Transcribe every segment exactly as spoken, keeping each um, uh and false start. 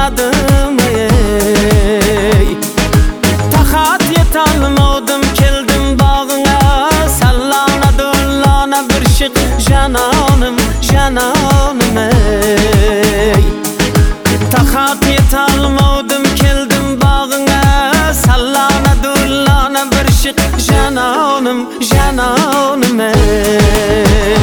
yadım ey. Tahat yetalmadım keldim bağına, sallana dollana bir şık cananım cananım ey. Tahat yetalmadım keldim bağına, sallana dollana bir şık cananım cananım ey.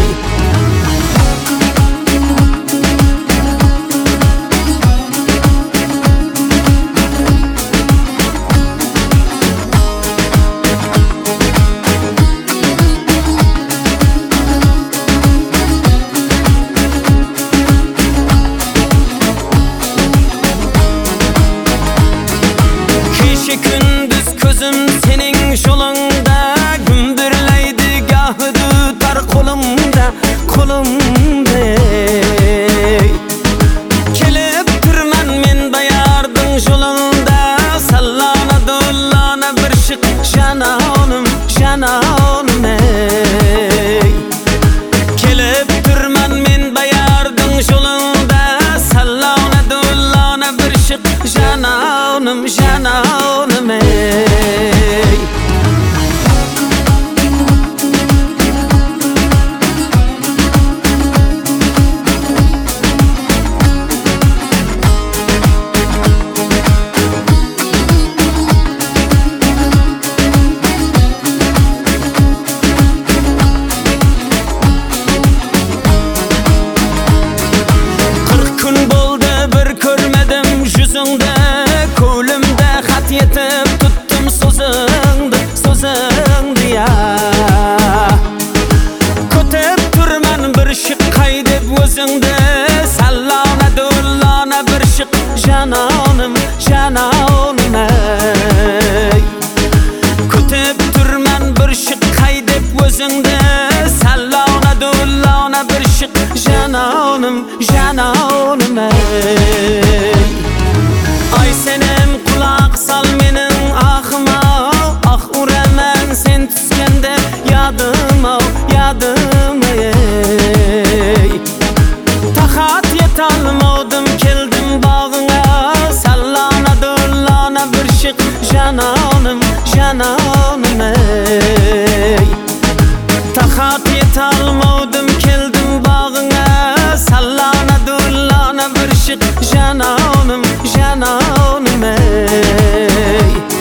Gündüz közüm senin şolunda, gümbürleydi gahı tutar kolumda kolumda ey. Kelip turman men bayardın şolunda, sallana dollana bir şık cananım cananım ey. Kelip turman men bayardın şolunda, sallana dollana bir şık cananım cananım ey. Kırk gün boldu bir körmedim yüzünde, kolumda xat yetip tuttum sözüngdi sözüngdi ya. Kötep turman bir şık kaydep özüngde, sallana dollana bir şık cananım cananım ey. Kötep turman bir şık kaydep özüngde, sallana dollana bir şık cananım cananım ey. Ay senem kulak sal menin ahıma, ah uremen sen tüskende yadıma yadıma ey. Tahat yetalmadım keldim bağına, sallana dollana bir şık cananım cananım ey. Tahat yetalmadım keldim bağına, sallana dollana bir şık cananım cananım ey.